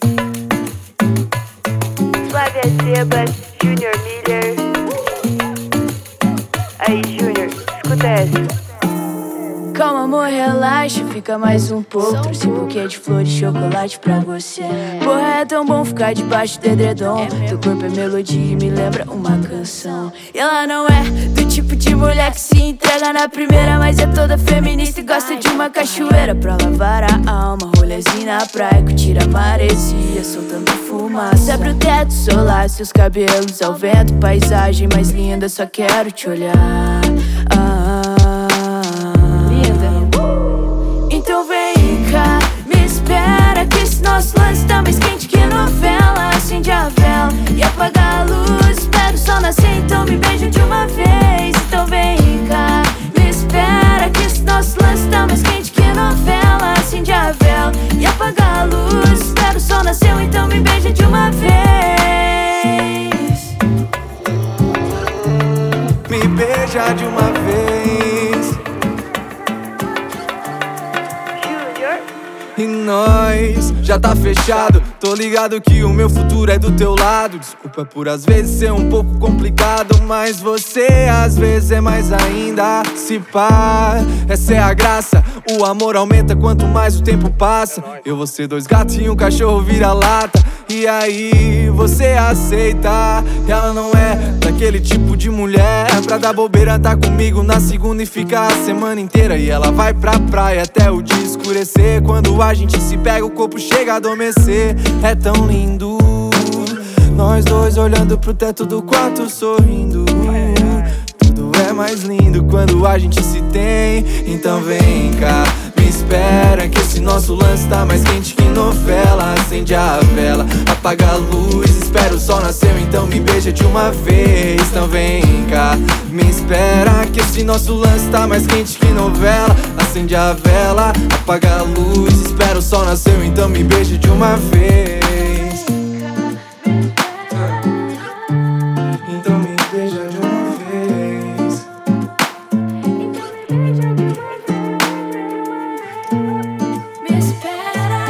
Flávia Sebas, Junior Miller. Aí, Junior, escuta essa. Calma, amor, relaxa, fica mais um pouco. Trouxe um buquê de flores e chocolate pra você. Porra, é tão bom ficar debaixo do edredom. Teu corpo é melodia e me lembra uma canção. E ela não é do tipo de mulher que se entrega na primeira, mas é toda feminista e gosta de uma cachoeira pra lavar a alma. Rolezinho na praia, curtir a maresia, soltando fumaça. Abre o teto solar, seus cabelos ao vento. Paisagem mais linda, só quero te olhar. Então vem cá, me espera, que esse nosso lance tá mais quente que novela. Acende a vela e apaga a luz. Espero o sol nascer, então me beija de uma vez. Então vem cá, me espera, que esse nosso lance tá mais quente que novela. Acende a vela e apaga a luz. Espero o sol nascer, então me beija de uma vez. Me beija de uma vez. E nós já tá fechado. Tô ligado que o meu futuro é do teu lado. Desculpa por às vezes ser um pouco complicado, mas você às vezes é mais ainda. Se pá, essa é a graça. O amor aumenta quanto mais o tempo passa. Eu vou ser dois gatos e um cachorro vira-lata. E aí você aceita. Ela não é daquele tipo de mulher pra dar bobeira, tá comigo na segunda e ficar a semana inteira. E ela vai pra praia até o dia escurecer. Quando a gente se pega, o corpo chega a adormecer. É tão lindo, nós dois olhando pro teto do quarto sorrindo. Tudo é mais lindo quando a gente se tem. Então vem cá, me espera, que esse nosso lance tá mais quente que novela. Acende a vela, apaga a luz. Espera o sol nascer, então me beija de uma vez. Então vem cá, me espera, que esse nosso lance tá mais quente que novela. Acende a vela, apaga a luz. Espera o sol nascer, então me beija de uma vez. Então me beija de uma vez. Me espera,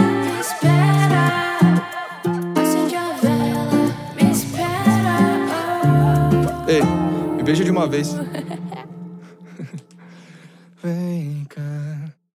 acende a vela, me espera. Ei, me beija de uma vez.